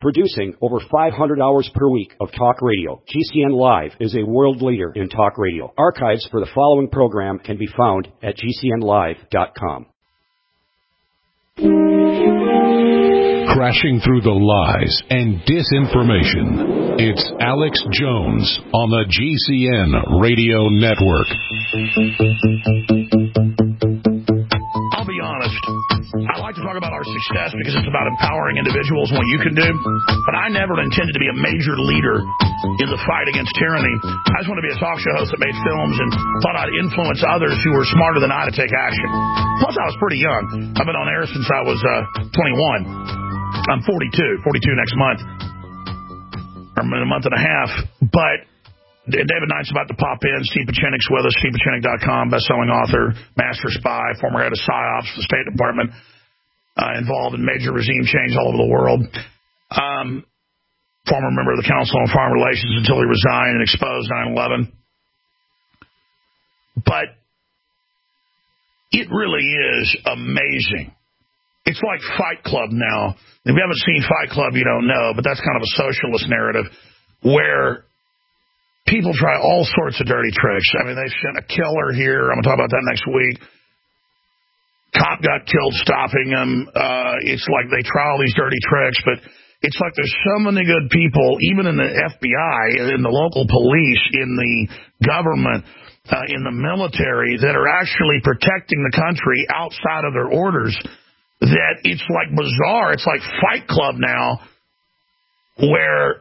Producing over 500 hours per week of talk radio, GCN Live is a world leader in talk radio. Archives for the following program can be found at GCNlive.com. Crashing through the lies and disinformation. It's Alex Jones on the GCN Radio Network. I'll be honest. I like to talk about our success because it's about empowering individuals and what you can do. But I never intended to be a major leader in the fight against tyranny. I just want to be a talk show host that made films and thought I'd influence others who were smarter than I to take action. Plus, I was pretty young. I've been on air since I was 21. I'm 42 next month, or in a month and a half. But David Knight's about to pop in. Steve Pachenik's with us, stevepachenik.com, best-selling author, master spy, former head of PSYOPs for the State Department, involved in major regime change all over the world. Former member of the Council on Foreign Relations until he resigned and exposed 9/11. But it really is amazing. It's like Fight Club now. If you haven't seen Fight Club, you don't know, but that's kind of a socialist narrative where people try all sorts of dirty tricks. I mean, they sent a killer here. I'm going to talk about that next week. Cop got killed stopping him. It's like they try all these dirty tricks, but it's like there's so many good people, even in the FBI, in the local police, in the government, in the military, that are actually protecting the country outside of their orders, that it's like bizarre. It's like Fight Club now, where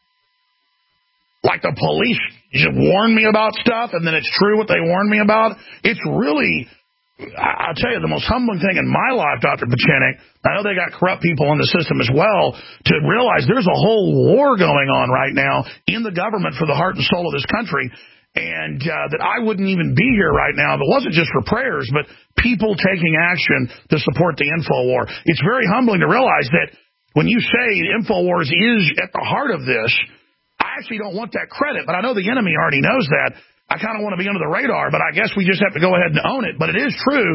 like the police just warn me about stuff, and then it's true what they warned me about. It's really, I'll tell you, the most humbling thing in my life, Dr. Pachenik, I know they got corrupt people in the system as well, to realize there's a whole war going on right now in the government for the heart and soul of this country, and that I wouldn't even be here right now if it wasn't just for prayers, but people taking action to support the InfoWar. It's very humbling to realize that when you say InfoWars is at the heart of this, I actually don't want that credit, but I know the enemy already knows that. I kind of want to be under the radar, but I guess we just have to go ahead and own it. But it is true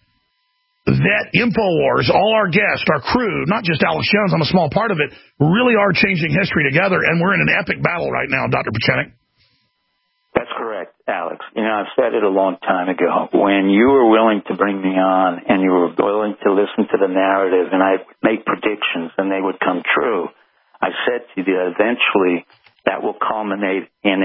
that InfoWars, all our guests, our crew, not just Alex Jones, I'm a small part of it, really are changing history together, and we're in an epic battle right now, Dr. Pachenik. That's correct, Alex. You know, I've said it a long time ago. When you were willing to bring me on and you were willing to listen to the narrative and I would make predictions and they would come true, I said to you that eventually that will culminate in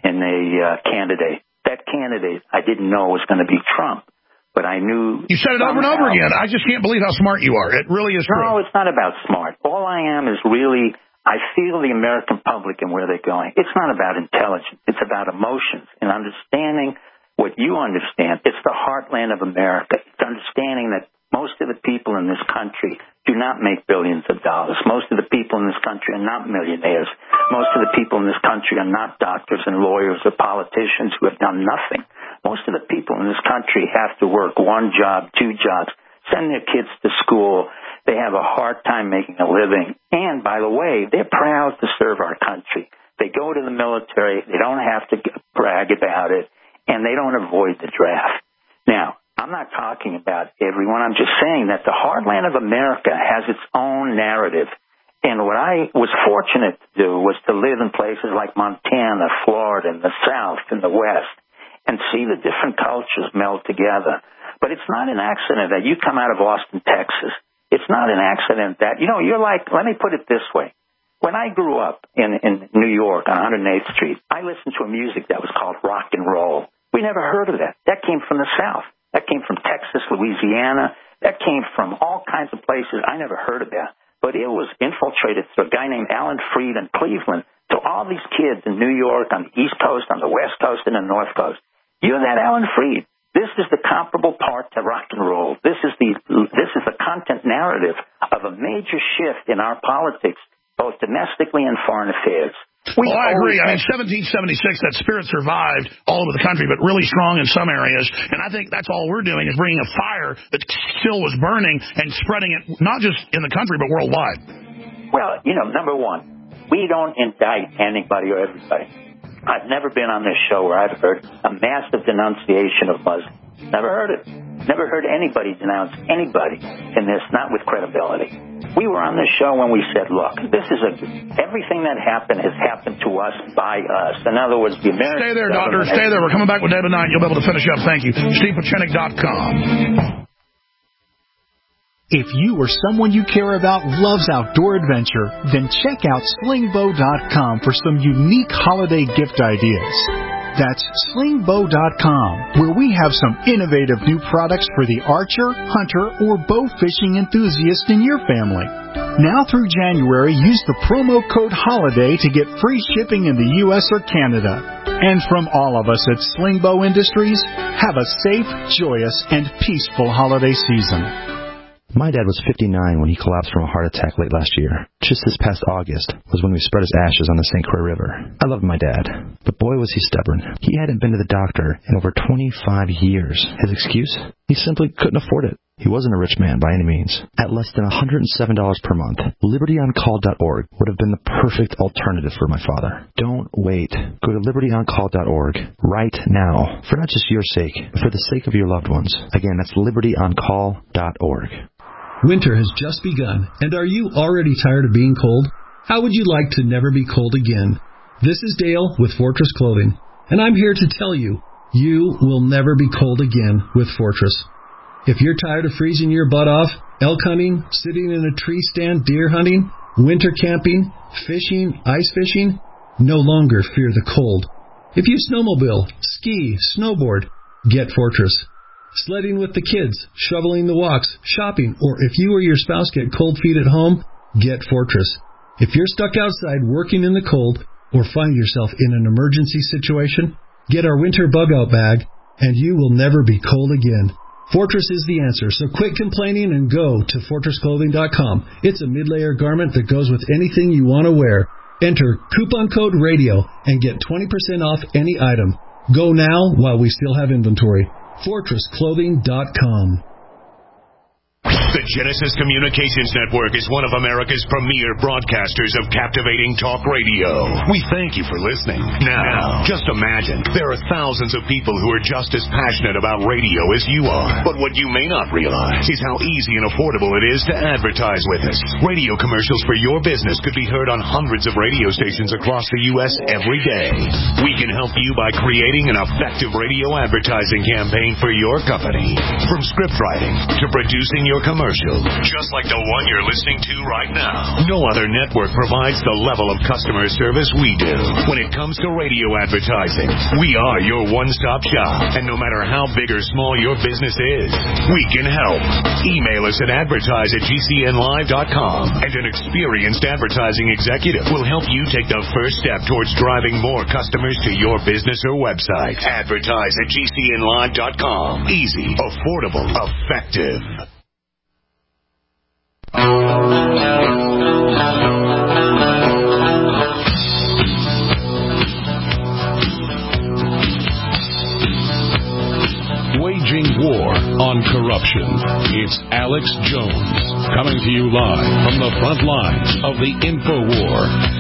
a candidate. That candidate I didn't know was going to be Trump, but I knew. You said it over and over again. I just can't believe how smart you are. It really is true. No, it's not about smart. All I am is really, I feel the American public and where they're going. It's not about intelligence. It's about emotions and understanding what you understand. It's the heartland of America. It's understanding that most of the people in this country do not make billions of dollars. Most of the people in this country are not millionaires. Most of the people in this country are not doctors and lawyers or politicians who have done nothing. Most of the people in this country have to work one job, two jobs, send their kids to school. They have a hard time making a living. And, by the way, they're proud to serve our country. They go to the military. They don't have to brag about it. And they don't avoid the draft. Now, I'm not talking about everyone. I'm just saying that the heartland of America has its own narrative. And what I was fortunate to do was to live in places like Montana, Florida, and the South, and the West, and see the different cultures meld together. But it's not an accident that you come out of Austin, Texas. It's not an accident that, you know, you're like, let me put it this way. When I grew up in New York on 108th Street, I listened to a music that was called rock and roll. We never heard of that. That came from the South. That came from Texas, Louisiana. That came from all kinds of places I never heard about. But it was infiltrated through a guy named Alan Freed in Cleveland to all these kids in New York, on the East Coast, on the West Coast, and the North Coast. You're that Alan Freed. This is the comparable part to rock and roll. This is the content narrative of a major shift in our politics, both domestically and foreign affairs. I agree. I mean, 1776, that spirit survived all over the country, but really strong in some areas. And I think that's all we're doing is bringing a fire that still was burning and spreading it not just in the country, but worldwide. Well, you know, number one, we don't indict anybody or everybody. I've never been on this show where I've heard a massive denunciation of Muslims. Never heard it. Never heard anybody denounce anybody in this, not with credibility. We were on the show when we said, look, everything that happened has happened to us by us. In other words, the American Stay there, Doctor. Stay there. We're coming back with David Knight. You'll be able to finish up. Thank you. StevePachenik.com. If you or someone you care about loves outdoor adventure, then check out slingbow.com for some unique holiday gift ideas. That's slingbow.com, where we have some innovative new products for the archer, hunter, or bow fishing enthusiast in your family. Now through January, use the promo code HOLIDAY to get free shipping in the U.S. or Canada. And from all of us at Slingbow Industries, have a safe, joyous, and peaceful holiday season. My dad was 59 when he collapsed from a heart attack late last year. Just this past August was when we spread his ashes on the St. Croix River. I loved my dad, but boy was he stubborn. He hadn't been to the doctor in over 25 years. His excuse? He simply couldn't afford it. He wasn't a rich man by any means. At less than $107 per month, LibertyOnCall.org would have been the perfect alternative for my father. Don't wait. Go to LibertyOnCall.org right now, for not just your sake, but for the sake of your loved ones. Again, that's LibertyOnCall.org. Winter has just begun, and are you already tired of being cold? How would you like to never be cold again? This is Dale with Fortress Clothing, and I'm here to tell you, you will never be cold again with Fortress. If you're tired of freezing your butt off, elk hunting, sitting in a tree stand, deer hunting, winter camping, fishing, ice fishing, no longer fear the cold. If you snowmobile, ski, snowboard, get Fortress. Sledding with the kids, shoveling the walks, shopping, or if you or your spouse get cold feet at home, get Fortress. If you're stuck outside working in the cold or find yourself in an emergency situation, get our winter bug-out bag, and you will never be cold again. Fortress is the answer, so quit complaining and go to FortressClothing.com. It's a mid-layer garment that goes with anything you want to wear. Enter coupon code RADIO and get 20% off any item. Go now while we still have inventory. FortressClothing.com. The Genesis Communications Network is one of America's premier broadcasters of captivating talk radio. We thank you for listening. Now, just imagine, there are thousands of people who are just as passionate about radio as you are. But what you may not realize is how easy and affordable it is to advertise with us. Radio commercials for your business could be heard on hundreds of radio stations across the U.S. every day. We can help you by creating an effective radio advertising campaign for your company. From script writing to producing your commercial, just like the one you're listening to right now. No other network provides the level of customer service we do. When it comes to radio advertising, we are your one-stop shop. And no matter how big or small your business is, we can help. Email us at advertise@gcnlive.com, and an experienced advertising executive will help you take the first step towards driving more customers to your business or website. Advertise@gcnlive.com. Easy, affordable, effective. Waging war on corruption. It's Alex Jones, coming to you live from the front lines of the InfoWar.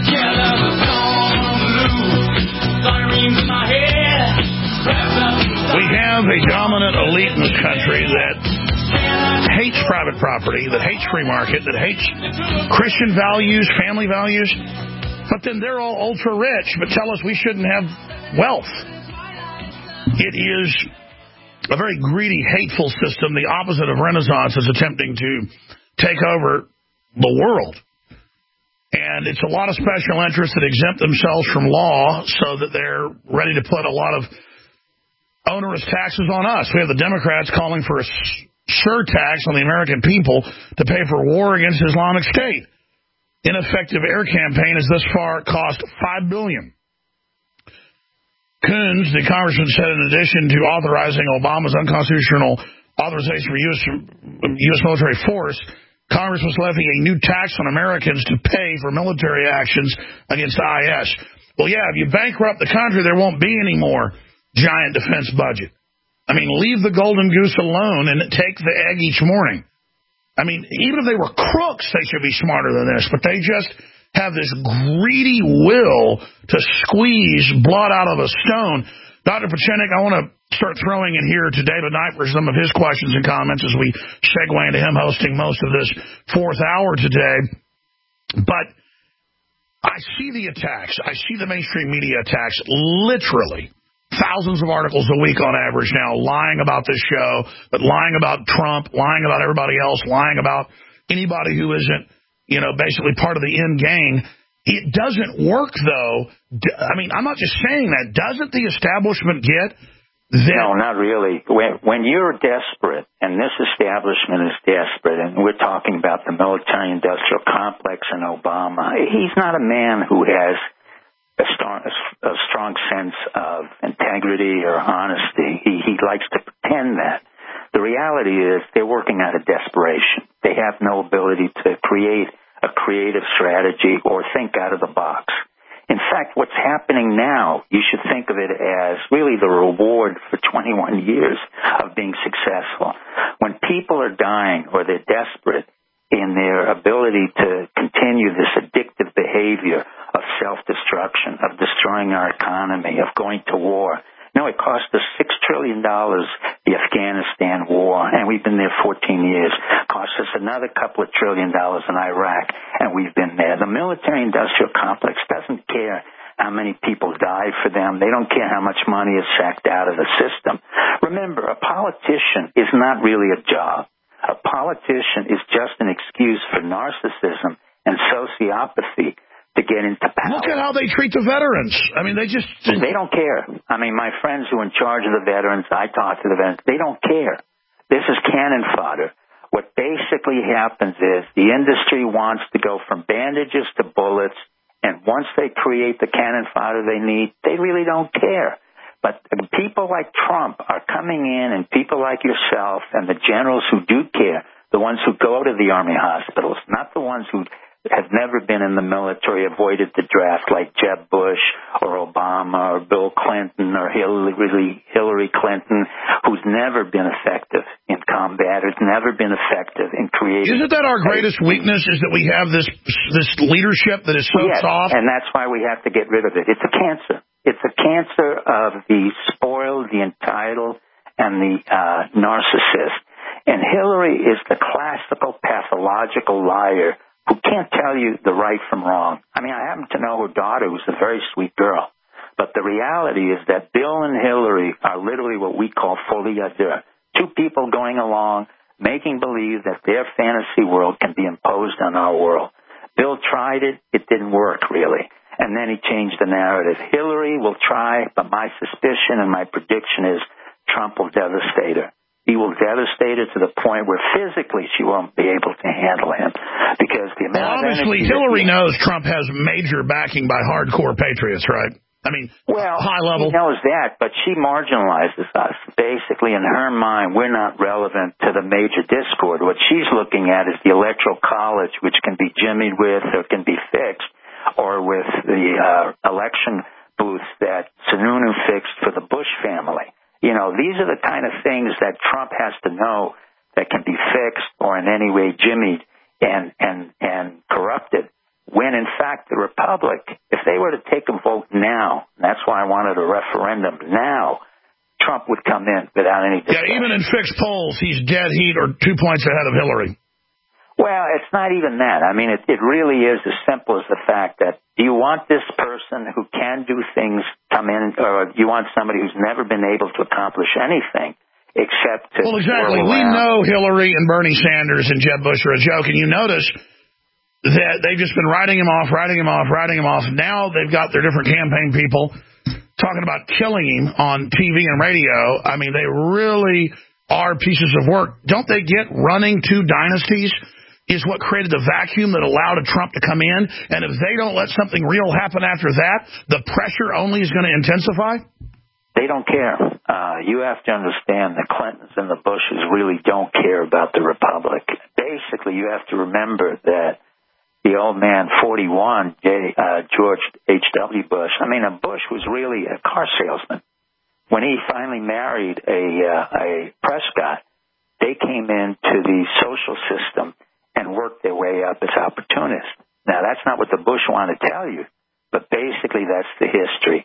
We have a dominant elite in this country that hates private property, that hates free market, that hates Christian values, family values, but then they're all ultra rich, but tell us we shouldn't have wealth. It is a very greedy, hateful system, the opposite of Renaissance, is attempting to take over the world. And it's a lot of special interests that exempt themselves from law so that they're ready to put a lot of onerous taxes on us. We have the Democrats calling for a surtax on the American people to pay for war against Islamic State. Ineffective air campaign has thus far cost $5 billion. Coons, the congressman, said in addition to authorizing Obama's unconstitutional authorization for U.S. military force, Congress was levying a new tax on Americans to pay for military actions against IS. Well, yeah, if you bankrupt the country, there won't be any more giant defense budget. I mean, leave the golden goose alone and take the egg each morning. I mean, even if they were crooks, they should be smarter than this, but they just have this greedy will to squeeze blood out of a stone. Dr. Pachenik, I want to start throwing in here to David Knight for some of his questions and comments as we segue into him hosting most of this fourth hour today. But I see the attacks. I see the mainstream media attacks, literally thousands of articles a week on average now, lying about this show, but lying about Trump, lying about everybody else, lying about anybody who isn't, basically part of the end gang. It doesn't work, though. I mean, I'm not just saying that. Doesn't the establishment get that? No, not really. When you're desperate, and this establishment is desperate, and we're talking about the military-industrial complex and Obama, he's not a man who has a strong sense of integrity or honesty. He likes to pretend that. The reality is they're working out of desperation. They have no ability to create a creative strategy or think out of the box. In fact, what's happening now, you should think of it as really the reward for 21 years of being successful. When people are dying or they're desperate in their ability to continue this addictive behavior of self-destruction, of destroying our economy, of going to war. No, it cost us $6 trillion, the Afghanistan war, and we've been there 14 years. It cost us another couple of $1 trillion in Iraq, and we've been there. The military-industrial complex doesn't care how many people die for them. They don't care how much money is sacked out of the system. Remember, a politician is not really a job. A politician is just an excuse for narcissism and sociopathy to get into power. Look at how they treat the veterans. I mean, they don't care. I mean, my friends who are in charge of the veterans, I talk to the veterans, they don't care. This is cannon fodder. What basically happens is the industry wants to go from bandages to bullets, and once they create the cannon fodder they need, they really don't care. But people like Trump are coming in, and people like yourself and the generals who do care, the ones who go to the Army hospitals, not the ones who have never been in the military, avoided the draft like Jeb Bush or Obama or Bill Clinton or Hillary Clinton, who's never been effective in combat, who's never been effective in creating. Isn't that our greatest weakness, is that we have this leadership that is so soft? And that's why we have to get rid of it. It's a cancer. It's a cancer of the spoiled, the entitled, and the narcissist. And Hillary is the classical pathological liar who can't tell you the right from wrong. I mean, I happen to know her daughter, who's a very sweet girl. But the reality is that Bill and Hillary are literally what we call folie à deux. Two people going along, making believe that their fantasy world can be imposed on our world. Bill tried it. It didn't work, really. And then he changed the narrative. Hillary will try, but my suspicion and my prediction is Trump will devastate her. He will devastate her to the point where physically she won't be able to handle him because the amount of obviously Hillary knows Trump has major backing by hardcore patriots, right? I mean, high level. She knows that, but she marginalizes us. Basically, in her mind, we're not relevant to the major discord. What she's looking at is the electoral college, which can be jimmied with or can be fixed, or with the election booths that Sununu fixed for the Bush family. These are the kind of things that Trump has to know that can be fixed or in any way jimmied and corrupted. When, in fact, the Republic, if they were to take a vote now, and that's why I wanted a referendum now, Trump would come in without any discussion. Yeah, even in fixed polls, he's dead heat or 2 points ahead of Hillary. Well, it's not even that. I mean, it really is as simple as the fact that do you want this person who can do things come in, or do you want somebody who's never been able to accomplish anything except to... Well, exactly. We know Hillary and Bernie Sanders and Jeb Bush are a joke, and you notice that they've just been writing him off. Now they've got their different campaign people talking about killing him on TV and radio. I mean, they really are pieces of work. Don't they get running two dynasties is what created the vacuum that allowed a Trump to come in? And if they don't let something real happen after that, the pressure only is going to intensify? They don't care. You have to understand the Clintons and the Bushes really don't care about the Republic. Basically, you have to remember that the old man, 41, George H.W. Bush, a Bush was really a car salesman. When he finally married a Prescott, they came into the social system and worked their way up as opportunists. Now, that's not what the Bush want to tell you, but basically that's the history.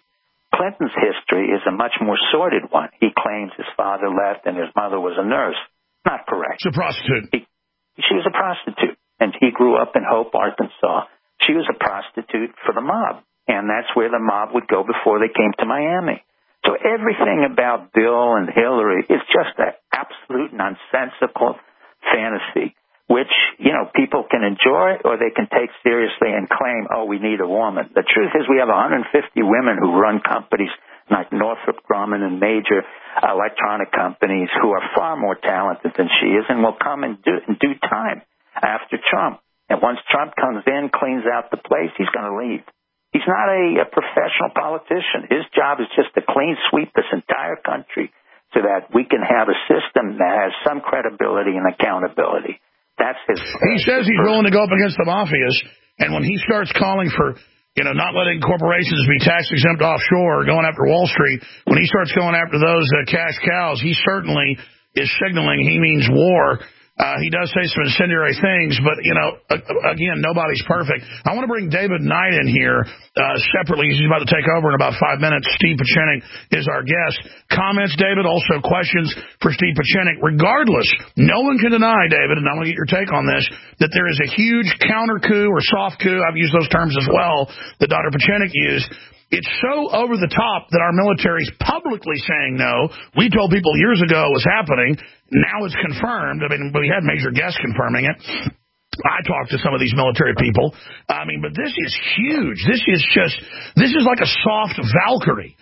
Clinton's history is a much more sordid one. He claims his father left and his mother was a nurse. Not correct. She's a prostitute. She was a prostitute, and he grew up in Hope, Arkansas. She was a prostitute for the mob, and that's where the mob would go before they came to Miami. So everything about Bill and Hillary is just an absolute nonsensical fantasy, which, people can enjoy or they can take seriously and claim, oh, we need a woman. The truth is we have 150 women who run companies like Northrop Grumman and major electronic companies who are far more talented than she is and will come in due time after Trump. And once Trump comes in, cleans out the place, he's going to leave. He's not a professional politician. His job is just to clean sweep this entire country so that we can have a system that has some credibility and accountability. That's his. He says he's willing to go up against the mafias, and when he starts calling for, not letting corporations be tax-exempt offshore or going after Wall Street, when he starts going after those cash cows, he certainly is signaling he means war. He does say some incendiary things, but, again, nobody's perfect. I want to bring David Knight in here separately. He's about to take over in about 5 minutes. Steve Pieczenik is our guest. Comments, David, also questions for Steve Pieczenik. Regardless, no one can deny, David, and I want to get your take on this, that there is a huge counter coup or soft coup, I've used those terms as well, that Dr. Pieczenik used. It's so over the top that our military's publicly saying no. We told people years ago it was happening. Now it's confirmed. I mean, we had major guests confirming it. I talked to some of these military people. But this is huge. This is like a soft Valkyrie,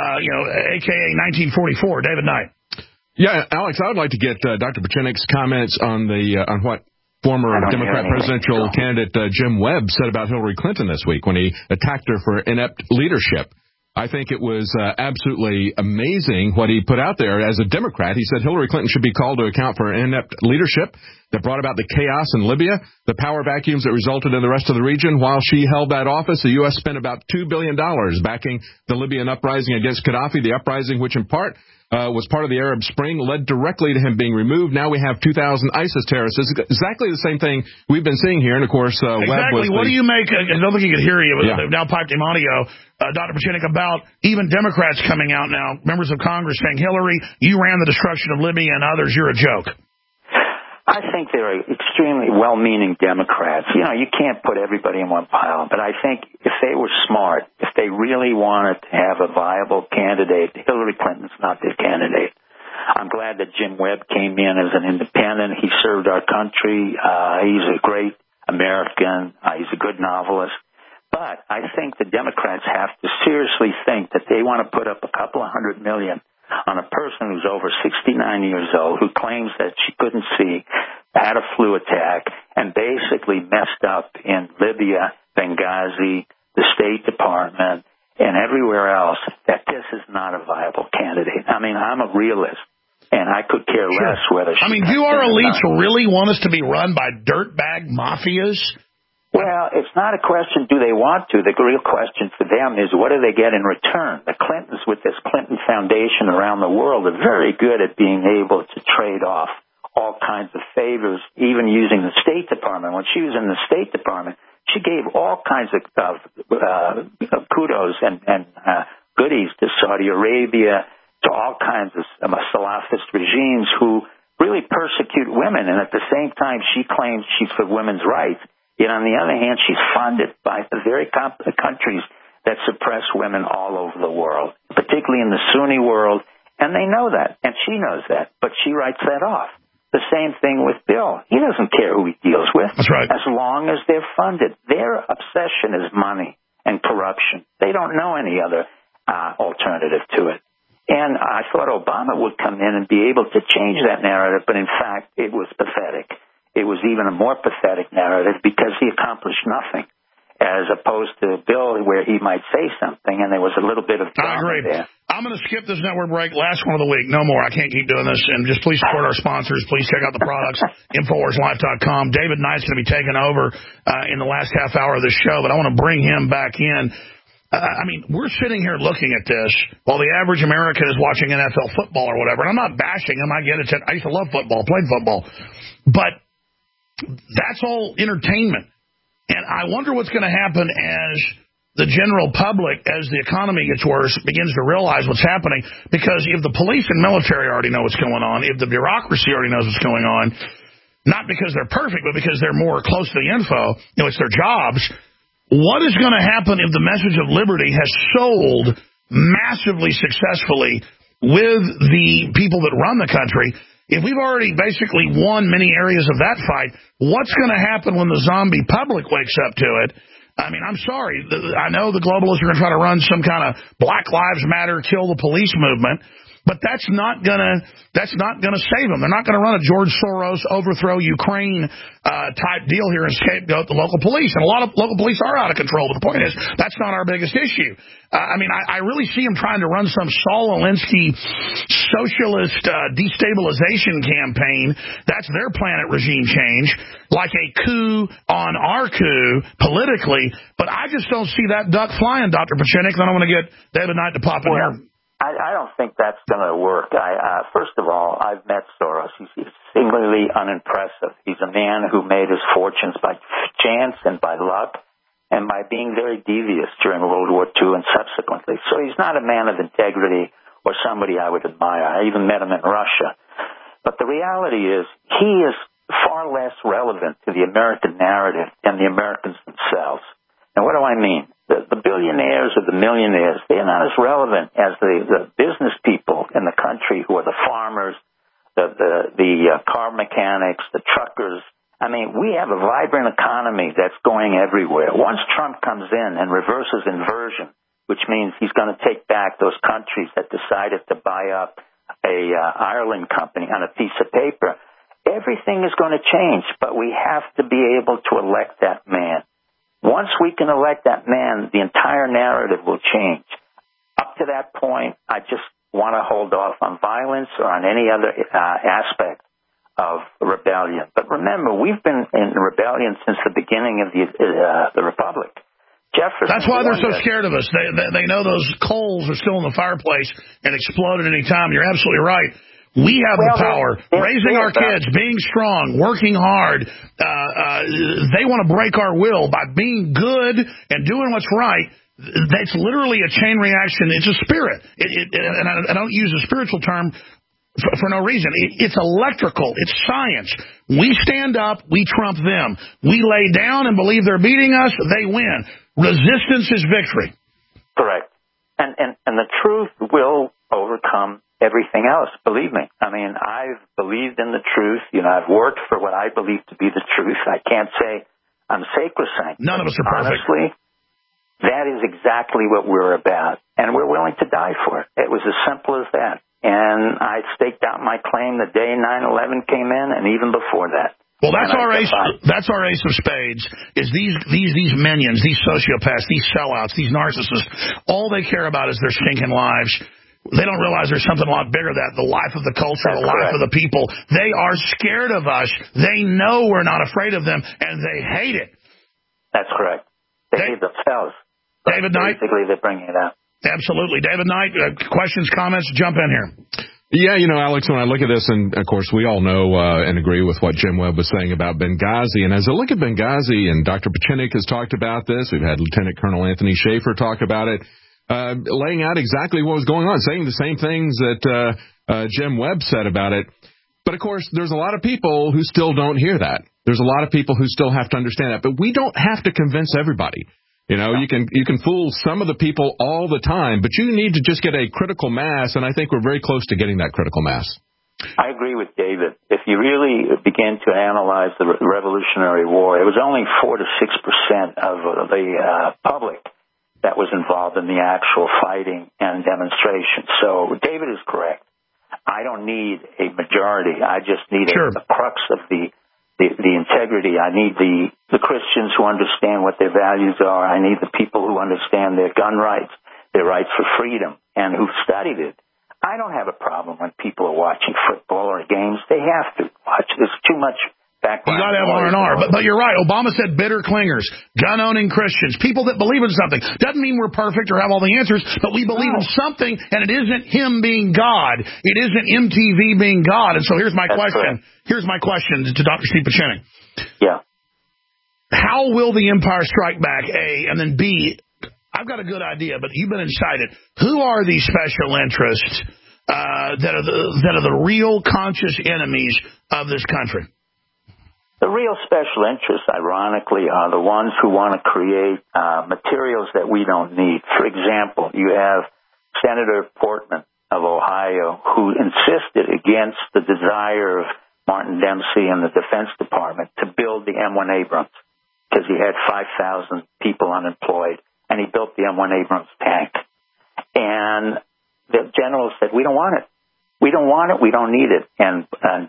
a.k.a. 1944. David Knight. Yeah, Alex, I would like to get Dr. Pieczenik's comments on on what former Democrat presidential candidate Jim Webb said about Hillary Clinton this week when he attacked her for inept leadership. I think it was absolutely amazing what he put out there as a Democrat. He said Hillary Clinton should be called to account for inept leadership that brought about the chaos in Libya, the power vacuums that resulted in the rest of the region. While she held that office, the U.S. spent about $2 billion backing the Libyan uprising against Gaddafi, the uprising which in part was part of the Arab Spring, led directly to him being removed. Now we have 2,000 ISIS terrorists. It's exactly the same thing we've been seeing here. And, of course, Webb was what do you make? I don't think he could hear you. They've now piped him audio. Dr. Pieczenik, about even Democrats coming out now, members of Congress saying, Hillary, you ran the destruction of Libya and others. You're a joke. I think they're extremely well-meaning Democrats. You can't put everybody in one pile, but I think if they were smart, if they really wanted to have a viable candidate, Hillary Clinton's not their candidate. I'm glad that Jim Webb came in as an independent. He served our country. He's a great American. He's a good novelist. But I think the Democrats have to seriously think that they want to put up a couple of $100 million on a person who's over 69 years old, who claims that she couldn't see, had a flu attack, and basically messed up in Libya, Benghazi, the State Department, and everywhere else, that this is not a viable candidate. I'm a realist, and I could care less whether she... do our elites really want us to be run by dirtbag mafias? Well, it's not a question, do they want to? The real question for them is, what do they get in return? The Clintons, with this Clinton Foundation around the world, are very good at being able to trade off all kinds of favors, even using the State Department. When she was in the State Department, she gave all kinds of kudos and goodies to Saudi Arabia, to all kinds of Salafist regimes who really persecute women. And at the same time, she claims she's for women's rights. Yet, on the other hand, she's funded by the very countries that suppress women all over the world, particularly in the Sunni world, and they know that, and she knows that, but she writes that off. The same thing with Bill. He doesn't care who he deals with. That's right. As long as they're funded. Their obsession is money and corruption. They don't know any other alternative to it. And I thought Obama would come in and be able to change that narrative, but in fact, it was pathetic. It was even a more pathetic narrative because he accomplished nothing, as opposed to Bill, where he might say something and there was a little bit of drama there. I'm going to skip this network break. Last one of the week. No more. I can't keep doing this. And just please support our sponsors. Please check out the products, InfoWarsLife.com. David Knight's going to be taking over in the last half hour of the show, but I want to bring him back in. We're sitting here looking at this while the average American is watching NFL football or whatever. And I'm not bashing him. I get it. I used to love football, played football. But that's all entertainment. And I wonder what's going to happen as the general public, as the economy gets worse, begins to realize what's happening. Because if the police and military already know what's going on, if the bureaucracy already knows what's going on, not because they're perfect, but because they're more close to the info, it's their jobs. What is going to happen if the message of liberty has sold massively successfully with the people that run the country? If we've already basically won many areas of that fight, what's going to happen when the zombie public wakes up to it? I mean, I'm sorry. I know the globalists are going to try to run some kind of Black Lives Matter, kill the police movement, but that's not going to save them. They're not going to run a George Soros overthrow Ukraine type deal here and scapegoat the local police. And a lot of local police are out of control. But the point is, that's not our biggest issue. I really see them trying to run some Saul Alinsky socialist destabilization campaign. That's their planet regime change, like a coup on our coup politically. But I just don't see that duck flying, Dr. Pieczenik. Then I want to get David Knight to pop in here. I don't think that's going to work. First of all, I've met Soros. He's singularly unimpressive. He's a man who made his fortunes by chance and by luck and by being very devious during World War II and subsequently. So he's not a man of integrity or somebody I would admire. I even met him in Russia. But the reality is he is far less relevant to the American narrative than the Americans themselves. And what do I mean? The billionaires or the millionaires, they're not as relevant as the business people in the country who are the farmers, the car mechanics, the truckers. I mean, we have a vibrant economy that's going everywhere. Once Trump comes in and reverses inversion, which means he's going to take back those countries that decided to buy up a Ireland company on a piece of paper, everything is going to change. But we have to be able to elect that man. Once we can elect that man, the entire narrative will change. Up to that point, I just want to hold off on violence or on any other aspect of rebellion. But remember, we've been in rebellion since the beginning of the Republic. Jefferson. That's why they're so scared of us. They know those coals are still in the fireplace and explode at any time. You're absolutely right. We have the power, raising our kids, being strong, working hard. They want to break our will by being good and doing what's right. That's literally a chain reaction. It's a spirit. And I don't use a spiritual term for no reason. It's electrical. It's science. We stand up, we trump them. We lay down and believe they're beating us, they win. Resistance is victory. Correct. And the truth will overcome everything else, believe me. I mean, I've believed in the truth. I've worked for what I believe to be the truth. I can't say I'm sacrosanct. None of us are perfect. Honestly, that is exactly what we're about, and we're willing to die for it. It was as simple as that. And I staked out my claim the day 9/11 came in, and even before that. Well, that's our ace. That's our ace of spades. Is these minions, these sociopaths, these sellouts, these narcissists? All they care about is their stinking lives. They don't realize there's something a lot bigger than that, the life of the culture, the life of the people. They are scared of us. They know we're not afraid of them, and they hate it. That's correct. They hate themselves. David Knight? Basically, they're bringing it out. Absolutely. David Knight, questions, comments, jump in here. Yeah, Alex, when I look at this, and, of course, we all know and agree with what Jim Webb was saying about Benghazi. And as I look at Benghazi, and Dr. Pieczenik has talked about this, we've had Lieutenant Colonel Anthony Schaefer talk about it, laying out exactly what was going on, saying the same things that Jim Webb said about it. But, of course, there's a lot of people who still don't hear that. There's a lot of people who still have to understand that. But we don't have to convince everybody. You can fool some of the people all the time, but you need to just get a critical mass, and I think we're very close to getting that critical mass. I agree with David. If you really begin to analyze the Revolutionary War, it was only 4 to 6% of the public that was involved in the actual fighting and demonstration. So David is correct. I don't need a majority. I just need a crux of the integrity. I need the Christians who understand what their values are. I need the people who understand their gun rights, their rights for freedom, and who've studied it. I don't have a problem when people are watching football or games. They have to watch. There's too much background. You got to have R&R. But you're right. Obama said bitter clingers, gun-owning Christians, people that believe in something. Doesn't mean we're perfect or have all the answers, but we believe in something, and it isn't him being God. It isn't MTV being God. And so here's my question. Correct. Here's my question to Dr. Steve Pieczenik. Yeah. How will the Empire Strike Back, A, and then B, I've got a good idea, but you've been incited. Who are these special interests that are the real conscious enemies of this country? The real special interests, ironically, are the ones who want to create materials that we don't need. For example, you have Senator Portman of Ohio, who insisted against the desire of Martin Dempsey and the Defense Department to build the M1 Abrams because he had 5,000 people unemployed, and he built the M1 Abrams tank. And the general said, we don't want it. We don't want it. We don't need it. And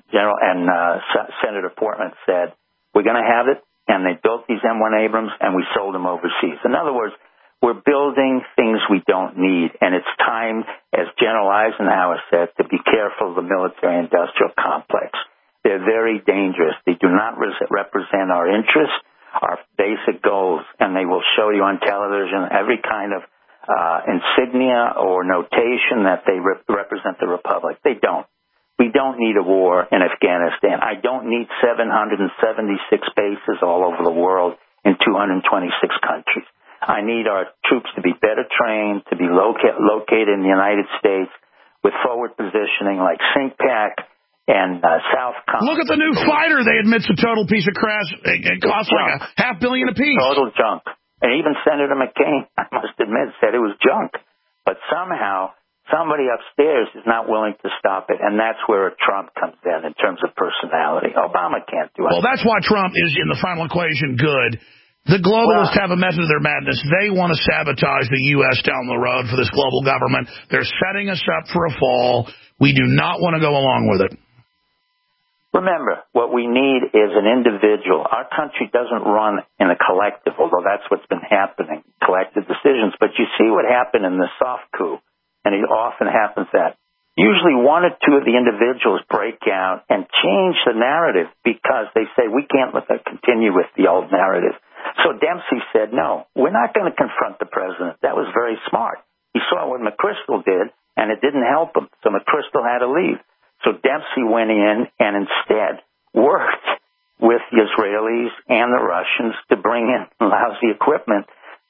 Senator Portman said, we're going to have it. And they built these M1 Abrams, and we sold them overseas. In other words, we're building things we don't need. And it's time, as General Eisenhower said, to be careful of the military-industrial complex. They're very dangerous. They do not represent our interests, our basic goals. And they will show you on television every kind of insignia or notation that they represent the Republic. They don't. We don't need a war in Afghanistan. I don't need 776 bases all over the world in 226 countries. I need our troops to be better trained, to be located in the United States with forward positioning like SINCPAC and Southcom. Look at the new fighter. They admit's a total piece of crap. It costs like $500 million apiece. Total junk. And even Senator McCain, I must admit, said it was junk. But somehow, somebody upstairs is not willing to stop it, and that's where Trump comes in terms of personality. Obama can't do it. Well, that's why Trump is, in the final equation, good. The globalists have a method of their madness. They want to sabotage the U.S. down the road for this global government. They're setting us up for a fall. We do not want to go along with it. Remember, what we need is an individual. Our country doesn't run in a collective, although that's what's been happening, collective decisions. But you see what happened in the soft coup, and it often happens that usually one or two of the individuals break out and change the narrative because they say, we can't let that continue with the old narrative. So Dempsey said, no, we're not going to confront the president. That was very smart. He saw what McChrystal did, and it didn't help him. So McChrystal had to leave. So Dempsey went in and instead worked with the Israelis and the Russians to bring in lousy equipment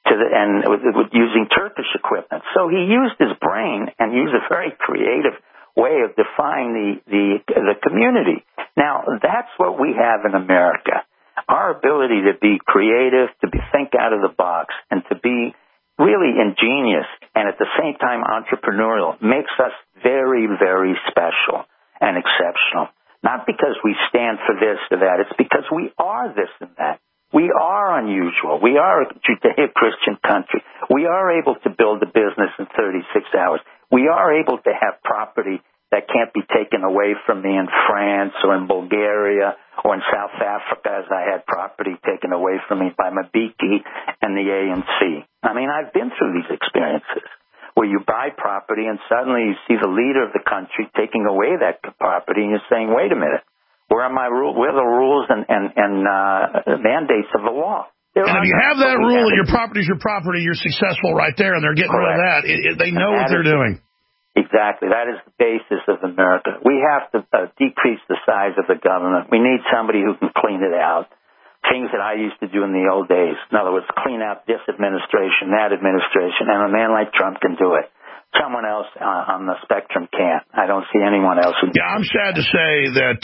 using Turkish equipment. So he used his brain and used a very creative way of defying the community. Now, that's what we have in America. Our ability to be creative, to think out of the box, and to be really ingenious and at the same time entrepreneurial makes us very, very special and exceptional. Not because we stand for this or that. It's because we are this and that. We are unusual. We are a Judeo-Christian country. We are able to build a business in 36 hours. We are able to have property that can't be taken away from me in France or in Bulgaria or in South Africa, as I had property taken away from me by Mbeki and the ANC. I mean, I've been through these experiences where you buy property and suddenly you see the leader of the country taking away that property and you're saying, wait a minute, where are my rules? Where are the rules and mandates of the law? And if you have that rule, your property is your property, you're successful right there, and they're getting rid of that. They know what they're doing. Exactly. That is the basis of America. We have to decrease the size of the government. We need somebody who can clean it out. Things that I used to do in the old days. In other words, clean out this administration, that administration, and a man like Trump can do it. Someone else on the spectrum can't. I don't see anyone else who can. Yeah, I'm sad to say that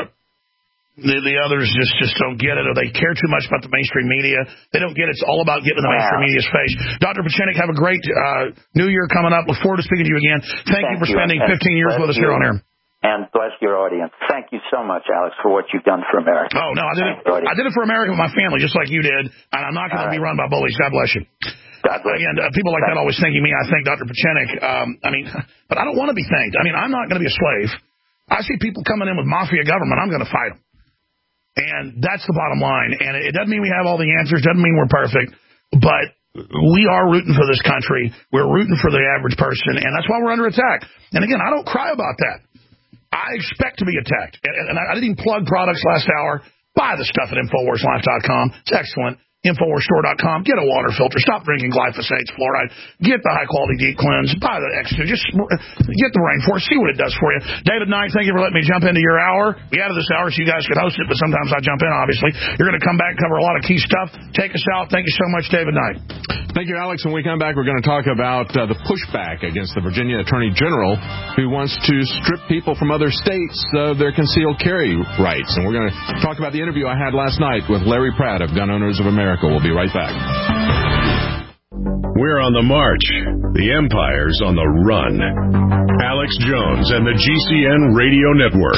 the others just don't get it, or they care too much about the mainstream media. They don't get it. It's all about getting in the mainstream media's face. Dr. Pieczenik, have a great New Year coming up. Look forward to speaking to you again. Thank you for spending 15 years with us here on air. And bless your audience. Thank you so much, Alex, for what you've done for America. Oh, no, I did it for America with my family, just like you did, and I'm not going to be run by bullies. God bless you. God bless you. Again, people like that always thanking me. I thank Dr. Pieczenik. But I don't want to be thanked. I'm not going to be a slave. I see people coming in with mafia government. I'm going to fight them. And that's the bottom line. And it doesn't mean we have all the answers. Doesn't mean we're perfect. But we are rooting for this country. We're rooting for the average person. And that's why we're under attack. And again, I don't cry about that. I expect to be attacked. And I didn't even plug products last hour. Buy the stuff at InfoWarsLife.com. It's excellent. InfoWarsStore.com. Get a water filter. Stop drinking glyphosate, fluoride. Get the high-quality Deep Cleanse. Buy the X2. Just get the Rainforest. See what it does for you. David Knight, thank you for letting me jump into your hour. We added this hour so you guys could host it, but sometimes I jump in, obviously. You're going to come back and cover a lot of key stuff. Take us out. Thank you so much, David Knight. Thank you, Alex. When we come back, we're going to talk about the pushback against the Virginia Attorney General, who wants to strip people from other states of their concealed carry rights. And we're going to talk about the interview I had last night with Larry Pratt of Gun Owners of America. We'll be right back. We're on the march. The empire's on the run. Alex Jones and the GCN Radio Network.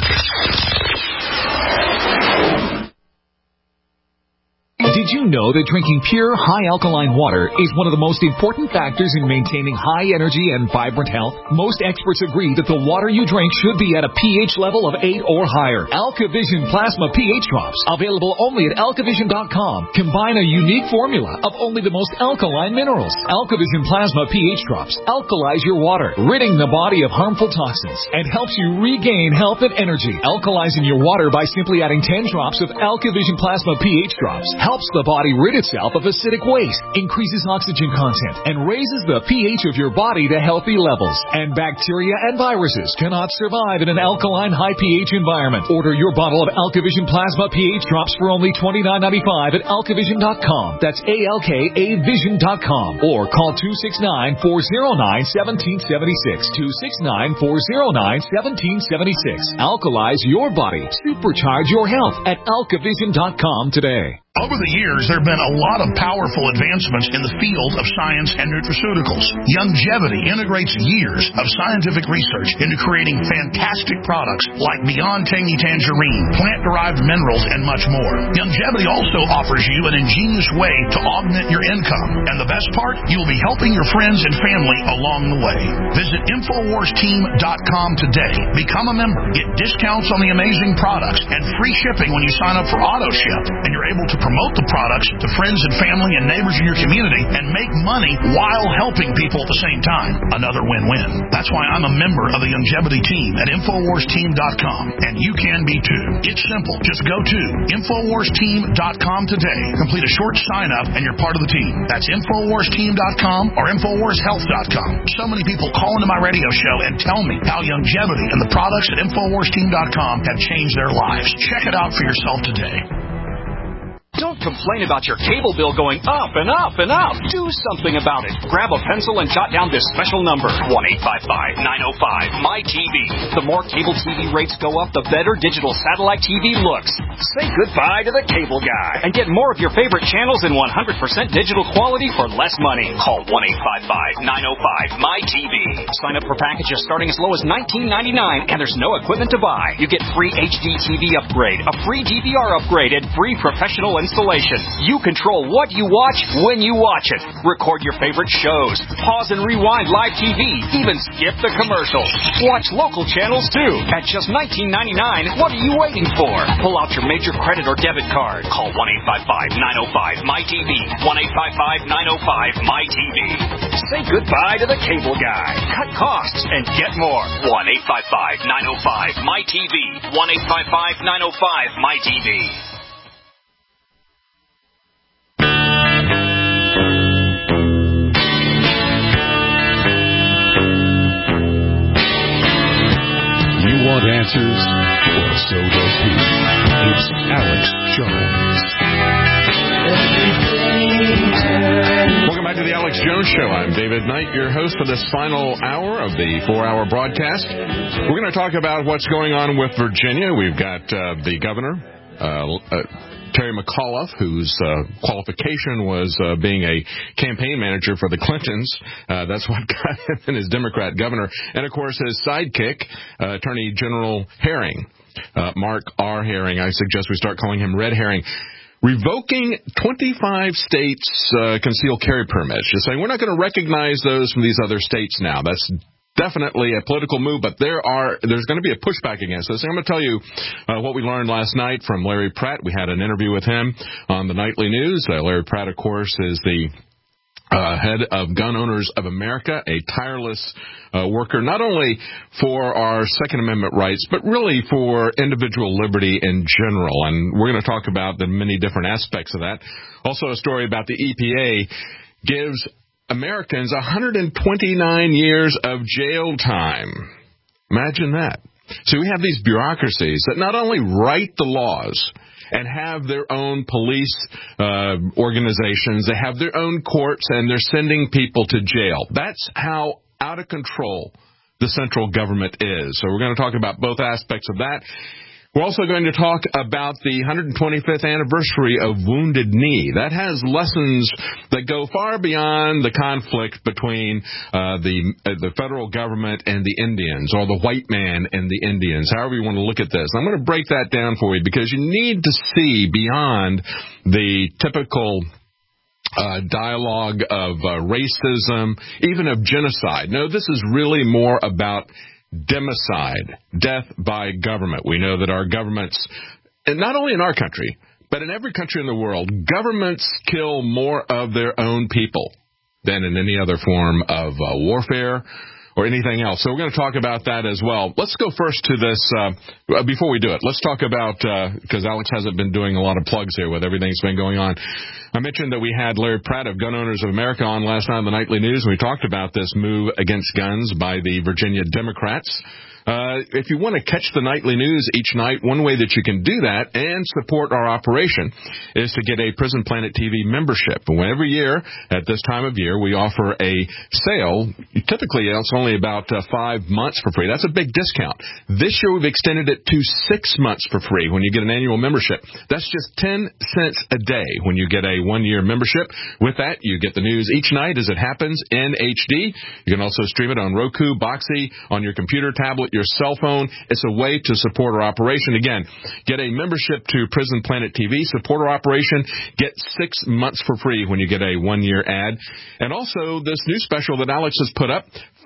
Did you know that drinking pure, high-alkaline water is one of the most important factors in maintaining high energy and vibrant health? Most experts agree that the water you drink should be at a pH level of 8 or higher. AlkaVision Plasma pH Drops, available only at alkavision.com, combine a unique formula of only the most alkaline minerals. AlkaVision Plasma pH Drops alkalize your water, ridding the body of harmful toxins, and helps you regain health and energy. Alkalizing your water by simply adding 10 drops of AlkaVision Plasma pH Drops helps the body rid itself of acidic waste, increases oxygen content, and raises the pH of your body to healthy levels. And bacteria and viruses cannot survive in an alkaline high pH environment. Order your bottle of AlkaVision Plasma pH Drops for only $29.95 at alkavision.com. That's ALKAvision.com. Or call 269-409-1776. 269-409-1776. Alkalize your body. Supercharge your health at alkavision.com today. Over the years, there have been a lot of powerful advancements in the field of science and nutraceuticals. Youngevity integrates years of scientific research into creating fantastic products like Beyond Tangy Tangerine, plant-derived minerals, and much more. Youngevity also offers you an ingenious way to augment your income. And the best part, you'll be helping your friends and family along the way. Visit InfoWarsTeam.com today. Become a member. Get discounts on the amazing products and free shipping when you sign up for AutoShip. And you're able to promote the products to friends and family and neighbors in your community and make money while helping people at the same time. Another win-win. That's why I'm a member of the Youngevity team at InfoWarsTeam.com, and you can be too. It's simple. Just go to InfoWarsTeam.com today. Complete a short sign-up and you're part of the team. That's InfoWarsTeam.com or InfoWarsHealth.com. So many people call into my radio show and tell me how Youngevity and the products at InfoWarsTeam.com have changed their lives. Check it out for yourself today. Don't complain about your cable bill going up and up and up. Do something about it. Grab a pencil and jot down this special number, 1-855-905-MY-TV. The more cable TV rates go up, the better digital satellite TV looks. Say goodbye to the cable guy and get more of your favorite channels in 100% digital quality for less money. Call 1-855-905-MY-TV. Sign up for packages starting as low as $19.99, and there's no equipment to buy. You get free HD TV upgrade, a free DVR upgrade, and free professional installation. You control what you watch when you watch it. Record your favorite shows. Pause and rewind live TV. Even skip the commercials. Watch local channels too. At just $19.99, what are you waiting for? Pull out your major credit or debit card. Call 1-855-905-MY-TV. 1-855-905-MY-TV. Say goodbye to the cable guy. Cut costs and get more. 1-855-905-MY-TV. 1-855-905-MY-TV. Want answers? Well, so does he. It's Alex Jones. Welcome back to the Alex Jones Show. I'm David Knight, your host for this final hour of the 4-hour broadcast. We're going to talk about what's going on with Virginia. We've got the governor, Terry McAuliffe, whose qualification was being a campaign manager for the Clintons. That's what got him in his Democrat governor. And, of course, his sidekick, Attorney General Herring, Mark R. Herring. I suggest we start calling him Red Herring. Revoking 25 states' concealed carry permits. Just saying we're not going to recognize those from these other states now. That's definitely a political move, but there's going to be a pushback against this. And I'm going to tell you what we learned last night from Larry Pratt. We had an interview with him on the Nightly News. Larry Pratt, of course, is the head of Gun Owners of America, a tireless worker, not only for our Second Amendment rights, but really for individual liberty in general. And we're going to talk about the many different aspects of that. Also, a story about the EPA gives Americans 129 years of jail time. Imagine that. So we have these bureaucracies that not only write the laws and have their own police organizations, they have their own courts, and they're sending people to jail. That's how out of control the central government is. So we're going to talk about both aspects of that. We're also going to talk about the 125th anniversary of Wounded Knee. That has lessons that go far beyond the conflict between the federal government and the Indians, or the white man and the Indians, however you want to look at this. I'm going to break that down for you because you need to see beyond the typical dialogue of racism, even of genocide. No, this is really more about democide, death by government. We know that our governments, and not only in our country, but in every country in the world, governments kill more of their own people than in any other form of warfare or anything else. So we're going to talk about that as well. Let's go first to this. Before we do it, let's talk about, because Alex hasn't been doing a lot of plugs here with everything that's been going on. I mentioned that we had Larry Pratt of Gun Owners of America on last night on the Nightly News, and we talked about this move against guns by the Virginia Democrats. If you want to catch the Nightly News each night, one way that you can do that and support our operation is to get a Prison Planet TV membership. And every year, at this time of year, we offer a sale. Typically, it's only about 5 months for free. That's a big discount. This year, we've extended it to 6 months for free when you get an annual membership. That's just 10 cents a day when you get a one-year membership. With that, you get the news each night as it happens in HD. You can also stream it on Roku, Boxee, on your computer, tablet, your cell phone. It's a way to support our operation. Again, get a membership to Prison Planet TV, support our operation, get 6 months for free when you get a one-year ad. And also this new special that Alex has put up,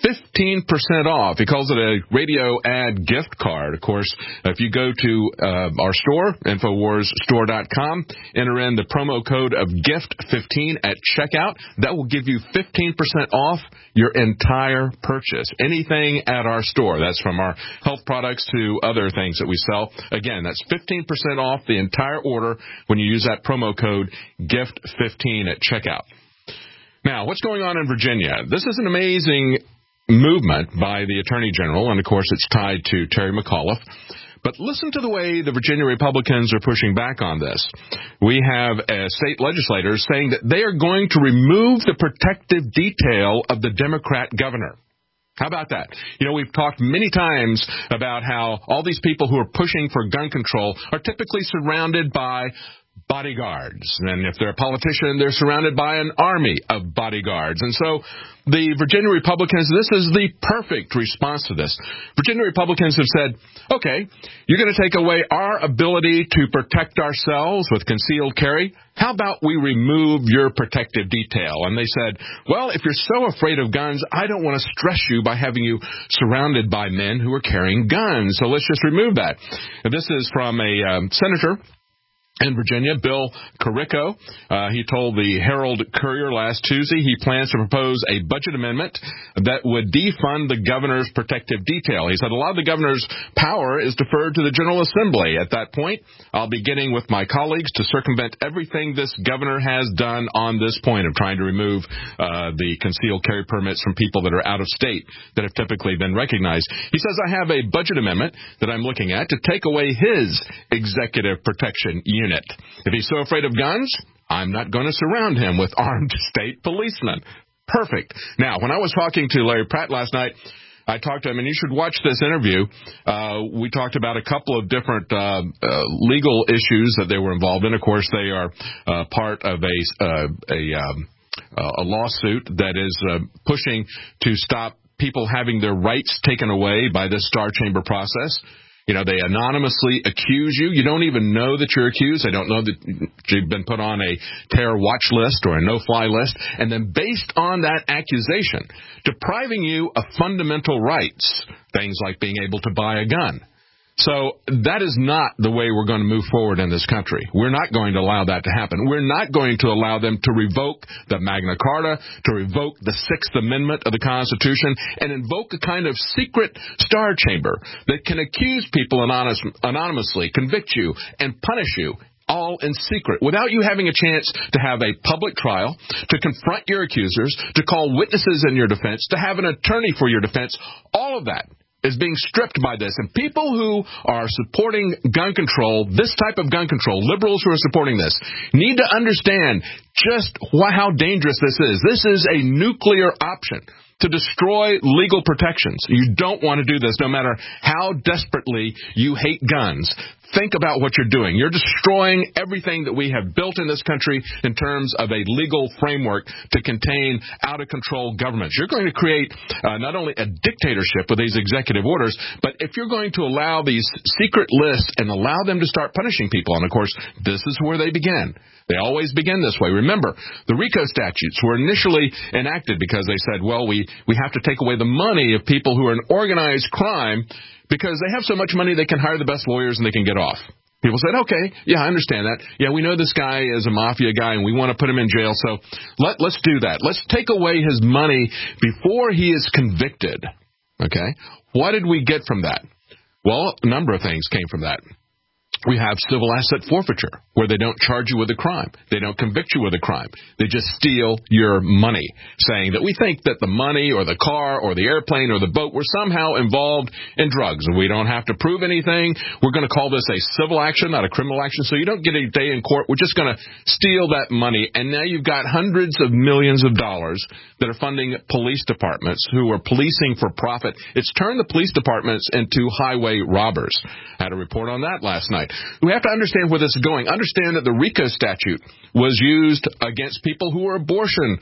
15% off. He calls it a radio ad gift card. Of course, if you go to our store, InfoWarsStore.com, enter in the promo code of GIFT15 at checkout. That will give you 15% off your entire purchase. Anything at our store. That's from our health products to other things that we sell. Again, that's 15% off the entire order when you use that promo code GIFT15 at checkout. Now, what's going on in Virginia? This is an amazing movement by the Attorney General, and of course it's tied to Terry McAuliffe. But listen to the way the Virginia Republicans are pushing back on this. We have state legislators saying that they are going to remove the protective detail of the Democrat governor. How about that? You know, we've talked many times about how all these people who are pushing for gun control are typically surrounded by bodyguards. And if they're a politician, they're surrounded by an army of bodyguards. And so the Virginia Republicans, this is the perfect response to this. Virginia Republicans have said, okay, you're going to take away our ability to protect ourselves with concealed carry. How about we remove your protective detail? And they said, well, if you're so afraid of guns, I don't want to stress you by having you surrounded by men who are carrying guns. So let's just remove that. And this is from a senator in Virginia, Bill Carrico. He told the Herald Courier last Tuesday he plans to propose a budget amendment that would defund the governor's protective detail. He said a lot of the governor's power is deferred to the General Assembly. At that point, I'll be getting with my colleagues to circumvent everything this governor has done on this point of trying to remove the concealed carry permits from people that are out of state that have typically been recognized. He says, I have a budget amendment that I'm looking at to take away his executive protection unit. If he's so afraid of guns, I'm not going to surround him with armed state policemen. Perfect. Now, when I was talking to Larry Pratt last night, I talked to him, and you should watch this interview. We talked about a couple of different legal issues that they were involved in. Of course, they are part of a lawsuit that is pushing to stop people having their rights taken away by this Star Chamber process. You know, they anonymously accuse you. You don't even know that you're accused. They don't know that you've been put on a terror watch list or a no-fly list. And then based on that accusation, depriving you of fundamental rights, things like being able to buy a gun. So that is not the way we're going to move forward in this country. We're not going to allow that to happen. We're not going to allow them to revoke the Magna Carta, to revoke the Sixth Amendment of the Constitution, and invoke a kind of secret star chamber that can accuse people anonymously, convict you, and punish you, all in secret, without you having a chance to have a public trial, to confront your accusers, to call witnesses in your defense, to have an attorney for your defense. All of that is being stripped by this. And people who are supporting gun control, this type of gun control, liberals who are supporting this, need to understand just how dangerous this is. This is a nuclear option to destroy legal protections. You don't want to do this, no matter how desperately you hate guns. Think about what you're doing. You're destroying everything that we have built in this country in terms of a legal framework to contain out-of-control governments. You're going to create not only a dictatorship with these executive orders, but if you're going to allow these secret lists and allow them to start punishing people, and of course, this is where they begin. They always begin this way. Remember, the RICO statutes were initially enacted because they said, well, we have to take away the money of people who are in organized crime because they have so much money they can hire the best lawyers and they can get off. People said, okay, yeah, I understand that. Yeah, we know this guy is a mafia guy and we want to put him in jail, so let's do that. Let's take away his money before he is convicted. Okay? What did we get from that? Well, a number of things came from that. We have civil asset forfeiture, where they don't charge you with a crime. They don't convict you with a crime. They just steal your money, saying that we think that the money or the car or the airplane or the boat were somehow involved in drugs. And we don't have to prove anything. We're going to call this a civil action, not a criminal action, so you don't get a day in court. We're just going to steal that money. And now you've got hundreds of millions of dollars that are funding police departments who are policing for profit. It's turned the police departments into highway robbers. I had a report on that last night. We have to understand where this is going. Understand that the RICO statute was used against people who were abortion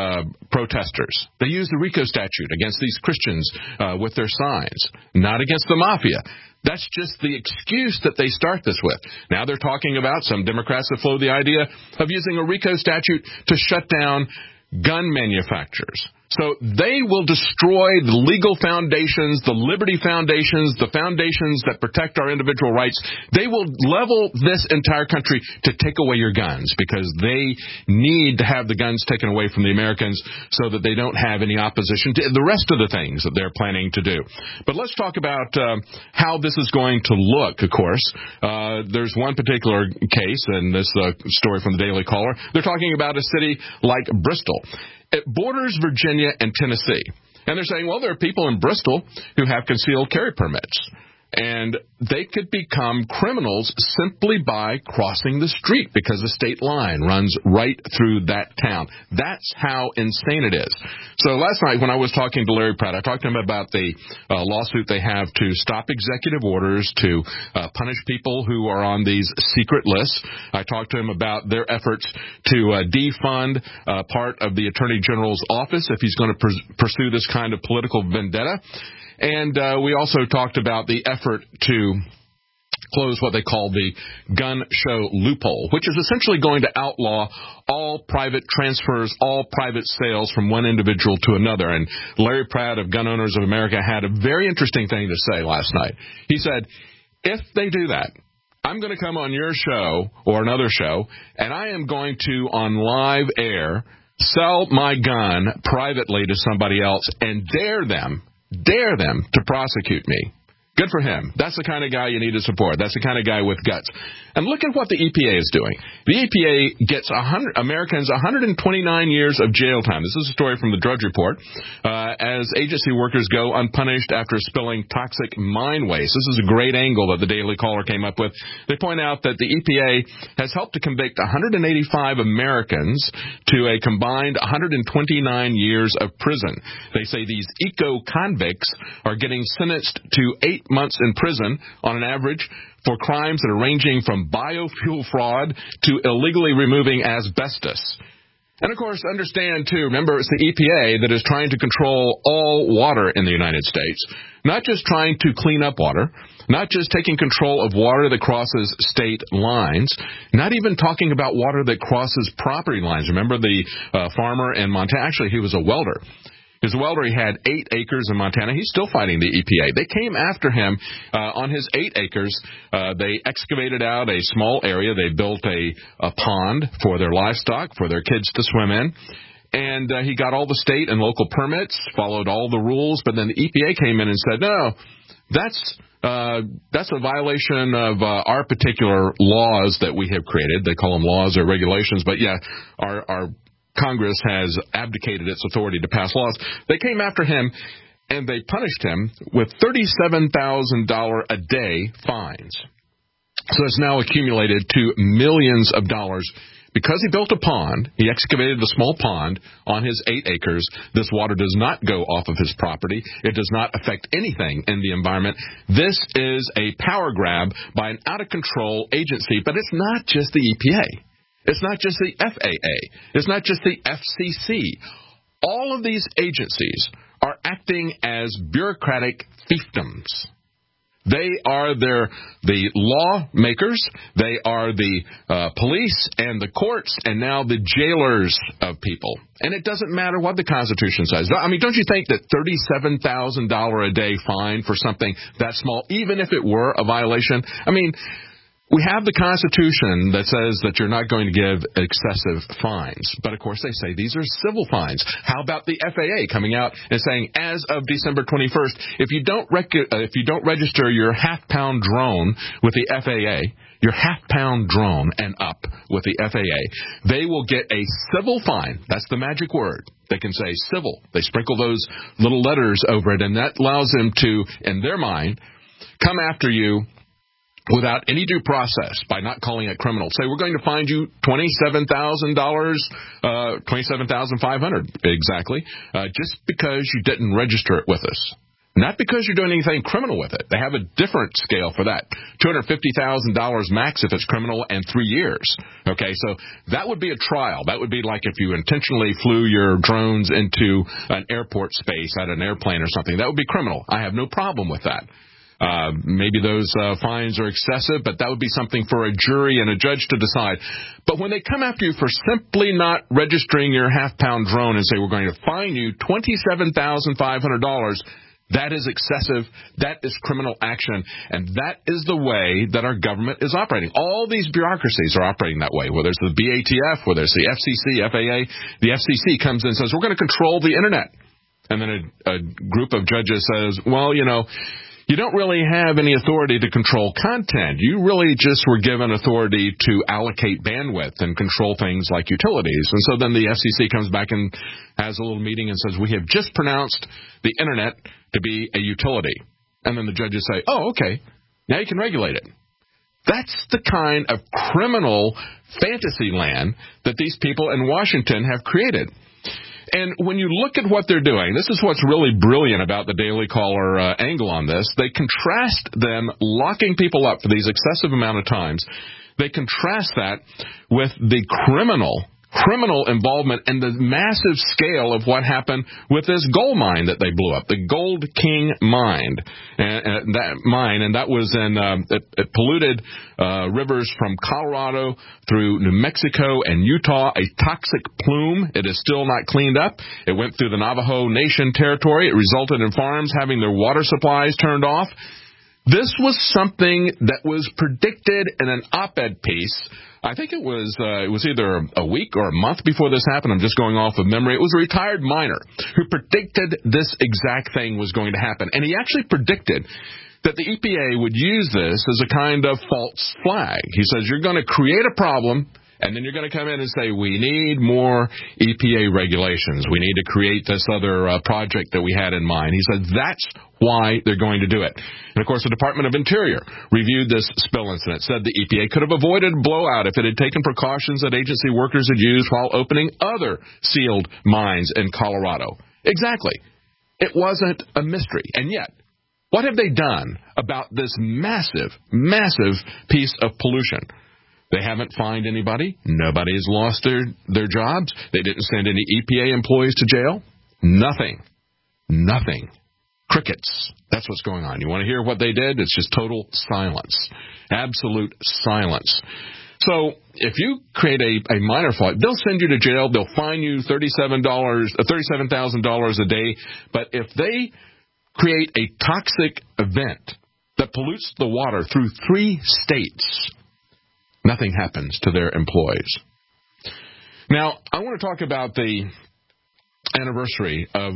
protesters. They used the RICO statute against these Christians with their signs, not against the mafia. That's just the excuse that they start this with. Now they're talking about, some Democrats have floated the idea of using a RICO statute to shut down gun manufacturers. So they will destroy the legal foundations, the liberty foundations, the foundations that protect our individual rights. They will level this entire country to take away your guns because they need to have the guns taken away from the Americans so that they don't have any opposition to the rest of the things that they're planning to do. But let's talk about how this is going to look, of course. There's one particular case, and this story from the Daily Caller. They're talking about a city like Bristol. It borders Virginia and Tennessee. And they're saying, well, there are people in Bristol who have concealed carry permits. And they could become criminals simply by crossing the street because the state line runs right through that town. That's how insane it is. So last night when I was talking to Larry Pratt, I talked to him about the lawsuit they have to stop executive orders to punish people who are on these secret lists. I talked to him about their efforts to defund part of the Attorney General's office if he's going to pursue this kind of political vendetta. And we also talked about the effort to close what they call the gun show loophole, which is essentially going to outlaw all private transfers, all private sales from one individual to another. And Larry Pratt of Gun Owners of America had a very interesting thing to say last night. He said, if they do that, I'm going to come on your show or another show, and I am going to, on live air, sell my gun privately to somebody else and dare them to prosecute me. Good for him. That's the kind of guy you need to support. That's the kind of guy with guts. And look at what the EPA is doing. The EPA gets Americans 129 years of jail time. This is a story from the Drudge Report. As agency workers go unpunished after spilling toxic mine waste. This is a great angle that the Daily Caller came up with. They point out that the EPA has helped to convict 185 Americans to a combined 129 years of prison. They say these eco-convicts are getting sentenced to 8 months in prison on an average for crimes that are ranging from biofuel fraud to illegally removing asbestos. And, of course, understand, too, remember, it's the EPA that is trying to control all water in the United States, not just trying to clean up water, not just taking control of water that crosses state lines, not even talking about water that crosses property lines. Remember the farmer in Montana? Actually, he was a welder. His welder, he had 8 acres in Montana. He's still fighting the EPA. They came after him on his 8 acres. They excavated out a small area. They built a pond for their livestock, for their kids to swim in. And he got all the state and local permits, followed all the rules. But then the EPA came in and said, no, that's a violation of our particular laws that we have created. They call them laws or regulations. But, yeah, our Congress has abdicated its authority to pass laws. They came after him, and they punished him with $37,000 a day fines. So it's now accumulated to millions of dollars. Because he built a pond, he excavated a small pond on his 8 acres. This water does not go off of his property. It does not affect anything in the environment. This is a power grab by an out-of-control agency. But it's not just the EPA. It's not just the FAA. It's not just the FCC. All of these agencies are acting as bureaucratic fiefdoms. They are the lawmakers, they are the police and the courts, and now the jailers of people. And it doesn't matter what the Constitution says. I mean, don't you think that $37,000 a day fine for something that small, even if it were a violation? I mean, we have the Constitution that says that you're not going to give excessive fines. But, of course, they say these are civil fines. How about the FAA coming out and saying, as of December 21st, if you don't register your half-pound drone with the FAA, your half-pound drone and up with the FAA, they will get a civil fine. That's the magic word. They can say civil. They sprinkle those little letters over it, and that allows them to, in their mind, come after you without any due process by not calling it criminal. Say, we're going to fine you $27,000, $27,500 exactly, just because you didn't register it with us. Not because you're doing anything criminal with it. They have a different scale for that. $250,000 max if it's criminal, and 3 years. Okay, so that would be a trial. That would be like if you intentionally flew your drones into an airport space at an airplane or something. That would be criminal. I have no problem with that. Maybe those fines are excessive, but that would be something for a jury and a judge to decide. But when they come after you for simply not registering your half-pound drone and say, we're going to fine you $27,500, that is excessive. That is criminal action. And that is the way that our government is operating. All these bureaucracies are operating that way, whether it's the BATF, whether it's the FCC, FAA. The FCC comes in and says, we're going to control the Internet. And then a group of judges says, well, you know, you don't really have any authority to control content. You really just were given authority to allocate bandwidth and control things like utilities. And so then the FCC comes back and has a little meeting and says, we have just pronounced the Internet to be a utility. And then the judges say, oh, okay, now you can regulate it. That's the kind of criminal fantasy land that these people in Washington have created. And when you look at what they're doing, this is what's really brilliant about the Daily Caller angle on this. They contrast them locking people up for these excessive amount of times. They contrast that with the criminal involvement and the massive scale of what happened with this gold mine that they blew up, the Gold King mine, and that was in it polluted rivers from Colorado through New Mexico and Utah, a toxic plume. It is still not cleaned up. It went through the Navajo Nation territory. It resulted in farms having their water supplies turned off. This was something that was predicted in an op-ed piece. I think it was either a week or a month before this happened. I'm just going off of memory. It was a retired miner who predicted this exact thing was going to happen. And he actually predicted that the EPA would use this as a kind of false flag. He says, you're going to create a problem, and then you're going to come in and say, we need more EPA regulations. We need to create this other project that we had in mind. He said that's why they're going to do it. And, of course, the Department of Interior reviewed this spill incident, said the EPA could have avoided blowout if it had taken precautions that agency workers had used while opening other sealed mines in Colorado. Exactly. It wasn't a mystery. And yet, what have they done about this massive, massive piece of pollution? They haven't fined anybody. Nobody has lost their jobs. They didn't send any EPA employees to jail. Nothing. Crickets. That's what's going on. You want to hear what they did? It's just total silence. Absolute silence. So if you create a minor fault, they'll send you to jail. They'll fine you $37,000 a day. But if they create a toxic event that pollutes the water through 3 states, nothing happens to their employees. Now, I want to talk about the anniversary of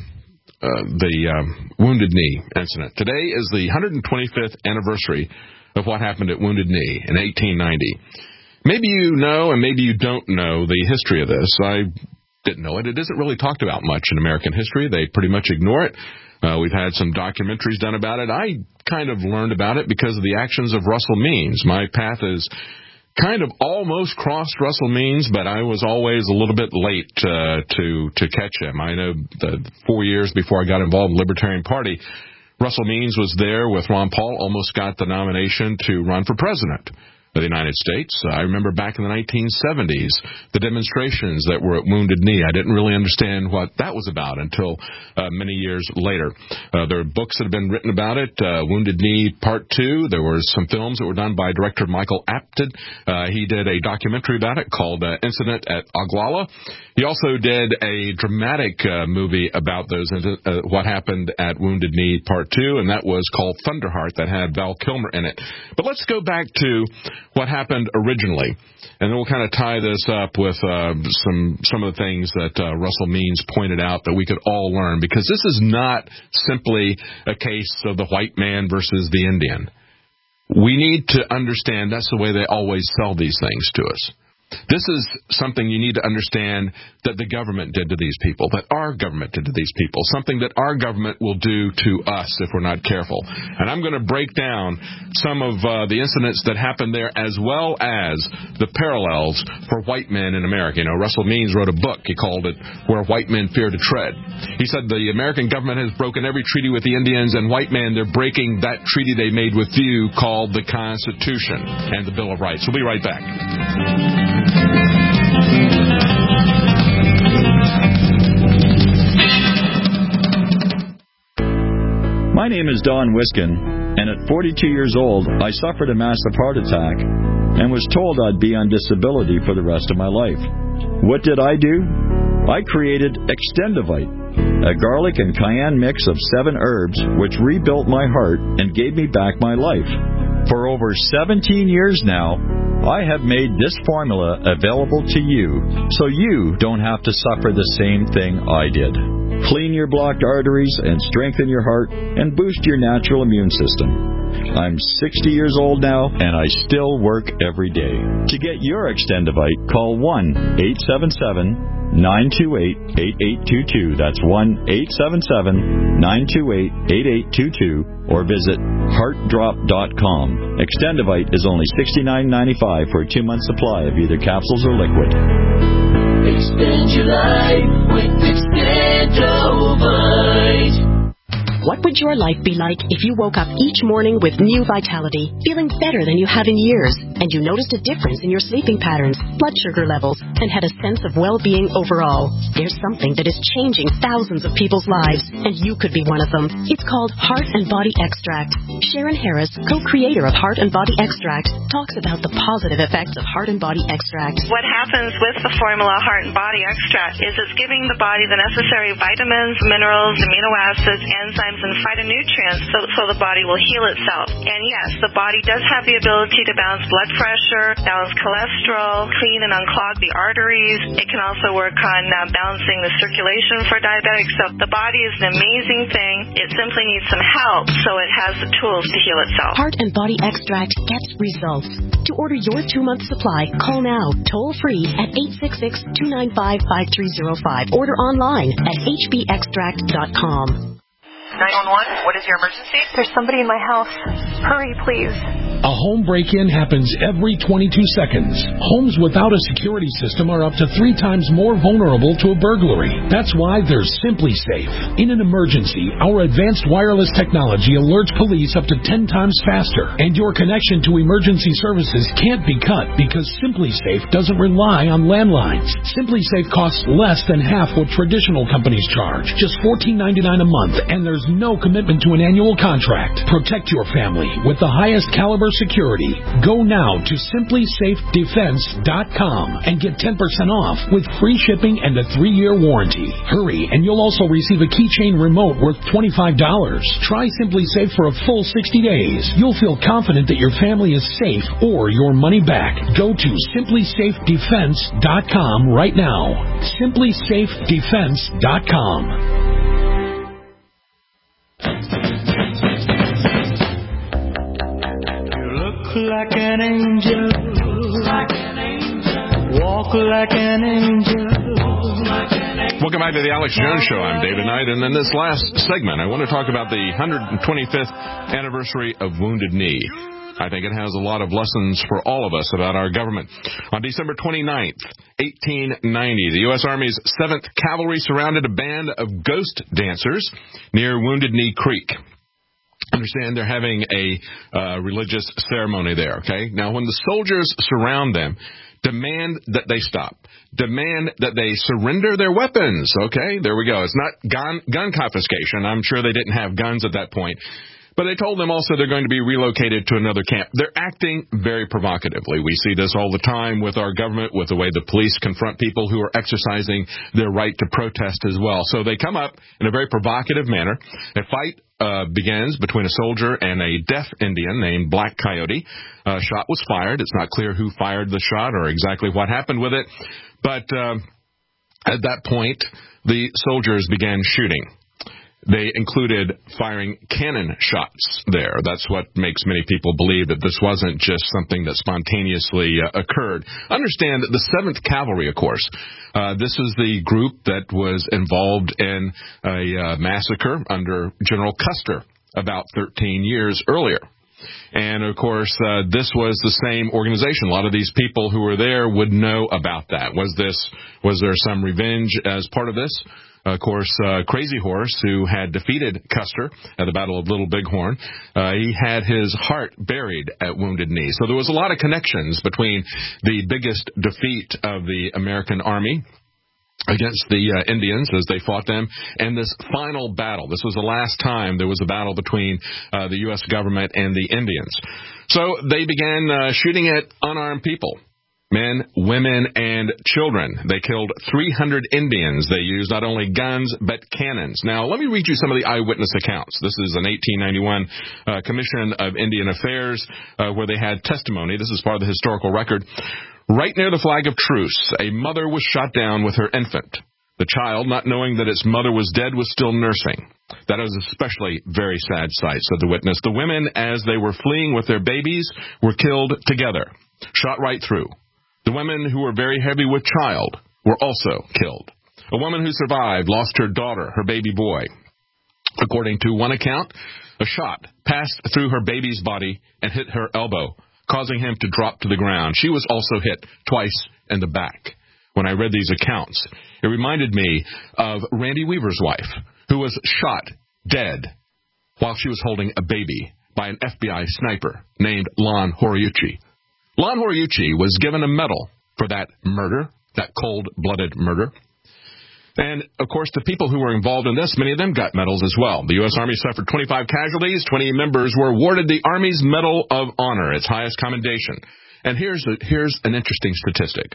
the Wounded Knee incident. Today is the 125th anniversary of what happened at Wounded Knee in 1890. Maybe you know and maybe you don't know the history of this. I didn't know it. It isn't really talked about much in American history. They pretty much ignore it. We've had some documentaries done about it. I kind of learned about it because of the actions of Russell Means. My path is kind of almost crossed Russell Means, but I was always a little bit late to catch him. I know the 4 years before I got involved in the Libertarian Party, Russell Means was there with Ron Paul, almost got the nomination to run for president of the United States. I remember back in the 1970s, the demonstrations that were at Wounded Knee. I didn't really understand what that was about until many years later. There are books that have been written about it. Wounded Knee Part 2. There were some films that were done by director Michael Apted. He did a documentary about it called Incident at Oglala. He also did a dramatic movie about what happened at Wounded Knee Part 2, and that was called Thunderheart, that had Val Kilmer in it. But let's go back to what happened originally, and then we'll kind of tie this up with some of the things that Russell Means pointed out that we could all learn, because this is not simply a case of the white man versus the Indian. We need to understand that's the way they always sell these things to us. This is something you need to understand that the government did to these people, that our government did to these people, something that our government will do to us if we're not careful. And I'm going to break down some of the incidents that happened there, as well as the parallels for white men in America. You know, Russell Means wrote a book. He called it Where White Men Fear to Tread. He said the American government has broken every treaty with the Indians, and white men, they're breaking that treaty they made with you called the Constitution and the Bill of Rights. We'll be right back. My name is Don Wiskin, and at 42 years old, I suffered a massive heart attack and was told I'd be on disability for the rest of my life. What did I do? I created Extendivite, a garlic and cayenne mix of 7 herbs which rebuilt my heart and gave me back my life. For over 17 years now, I have made this formula available to you so you don't have to suffer the same thing I did. Clean your blocked arteries and strengthen your heart and boost your natural immune system. I'm 60 years old now, and I still work every day. To get your Extendivite, call 1-877-928-8822. That's 1-877-928-8822. Or visit heartdrop.com. Extendivite is only $69.95 for a 2-month supply of either capsules or liquid. Extend your life with Extendivite. What would your life be like if you woke up each morning with new vitality, feeling better than you have in years, and you noticed a difference in your sleeping patterns, blood sugar levels, and had a sense of well-being overall? There's something that is changing thousands of people's lives, and you could be one of them. It's called Heart and Body Extract. Sharon Harris, co-creator of Heart and Body Extract, talks about the positive effects of Heart and Body Extract. What happens with the formula Heart and Body Extract is it's giving the body the necessary vitamins, minerals, amino acids, enzymes, and phytonutrients so the body will heal itself. And yes, the body does have the ability to balance blood pressure, balance cholesterol, clean and unclog the arteries. It can also work on balancing the circulation for diabetics. So the body is an amazing thing. It simply needs some help so it has the tools to heal itself. Heart and Body Extract gets results. To order your 2-month supply, call now, toll free at 866-295-5305. Order online at hbextract.com. 911, what is your emergency? There's somebody in my house. Hurry, please. A home break-in happens every 22 seconds. Homes without a security system are up to 3 times more vulnerable to a burglary. That's why there's SimpliSafe. In an emergency, our advanced wireless technology alerts police up to 10 times faster, and your connection to emergency services can't be cut because SimpliSafe doesn't rely on landlines. SimpliSafe costs less than half what traditional companies charge, just $14.99 a month, and there's no commitment to an annual contract. Protect your family with the highest caliber security. Go now to simplysafedefense.com and get 10% off with free shipping and a 3-year warranty. Hurry, and you'll also receive a keychain remote worth $25. Try Simply Safe for a full 60 days. You'll feel confident that your family is safe or your money back. Go to simplysafedefense.com right now. simplysafedefense.com. Like an angel, walk like an angel. Welcome back to the Alex Jones Show. I'm David Knight, and in this last segment, I want to talk about the 125th anniversary of Wounded Knee. I think it has a lot of lessons for all of us about our government. On December 29th, 1890, the U.S. Army's 7th Cavalry surrounded a band of ghost dancers near Wounded Knee Creek. Understand they're having a religious ceremony there, okay? Now, when the soldiers surround them, demand that they stop. Demand that they surrender their weapons, okay? There we go. It's not gun confiscation. I'm sure they didn't have guns at that point. But they told them also they're going to be relocated to another camp. They're acting very provocatively. We see this all the time with our government, with the way the police confront people who are exercising their right to protest as well. So they come up in a very provocative manner. A fight begins between a soldier and a deaf Indian named Black Coyote. A shot was fired. It's not clear who fired the shot or exactly what happened with it. But at that point, the soldiers began shooting. They included firing cannon shots there. That's what makes many people believe that this wasn't just something that spontaneously occurred. Understand that the 7th Cavalry, of course, this is the group that was involved in a massacre under General Custer about 13 years earlier. And, of course, this was the same organization. A lot of these people who were there would know about that. Was there some revenge as part of this? Of course, Crazy Horse, who had defeated Custer at the Battle of Little Bighorn, he had his heart buried at Wounded Knee. So there was a lot of connections between the biggest defeat of the American Army against the Indians as they fought them, and this final battle. This was the last time there was a battle between the U.S. government and the Indians. So they began shooting at unarmed people. Men, women, and children. They killed 300 Indians. They used not only guns, but cannons. Now, let me read you some of the eyewitness accounts. This is an 1891 Commission of Indian Affairs where they had testimony. This is part of the historical record. Right near the flag of truce, a mother was shot down with her infant. The child, not knowing that its mother was dead, was still nursing. That is especially very sad sight, said the witness. The women, as they were fleeing with their babies, were killed together, shot right through. The women who were very heavy with child were also killed. A woman who survived lost her daughter, her baby boy. According to one account, a shot passed through her baby's body and hit her elbow, causing him to drop to the ground. She was also hit twice in the back. When I read these accounts, it reminded me of Randy Weaver's wife, who was shot dead while she was holding a baby by an FBI sniper named Lon Horiuchi. Lon Horiuchi was given a medal for that murder, that cold-blooded murder. And, of course, the people who were involved in this, many of them got medals as well. The U.S. Army suffered 25 casualties. 20 members were awarded the Army's Medal of Honor, its highest commendation. And here's an interesting statistic.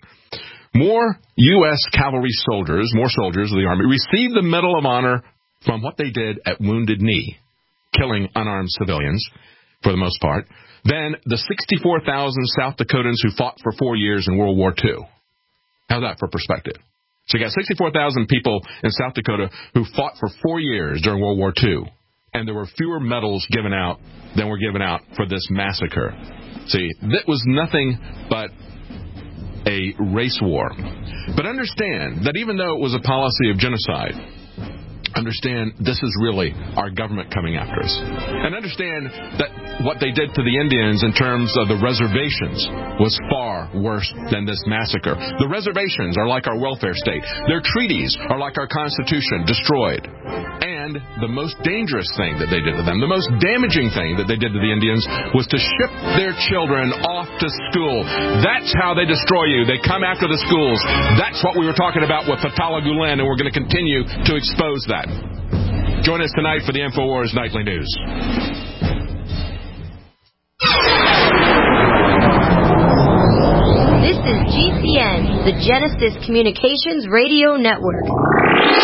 More U.S. cavalry soldiers, more soldiers of the Army, received the Medal of Honor from what they did at Wounded Knee, killing unarmed civilians, for the most part, than the 64,000 South Dakotans who fought for 4 years in World War II. How's that for perspective? So you got 64,000 people in South Dakota who fought for 4 years during World War II, and there were fewer medals given out than were given out for this massacre. See, that was nothing but a race war. But understand that even though it was a policy of genocide, understand this is really our government coming after us. And understand that what they did to the Indians in terms of the reservations was far worse than this massacre. The reservations are like our welfare state. Their treaties are like our Constitution, destroyed. And the most dangerous thing that they did to them, the most damaging thing that they did to the Indians, was to ship their children off to school. That's how they destroy you. They come after the schools. That's what we were talking about with Fatullah Gulen, and we're going to continue to expose that. Join us tonight for the InfoWars Nightly News. the Genesis Communications Radio Network.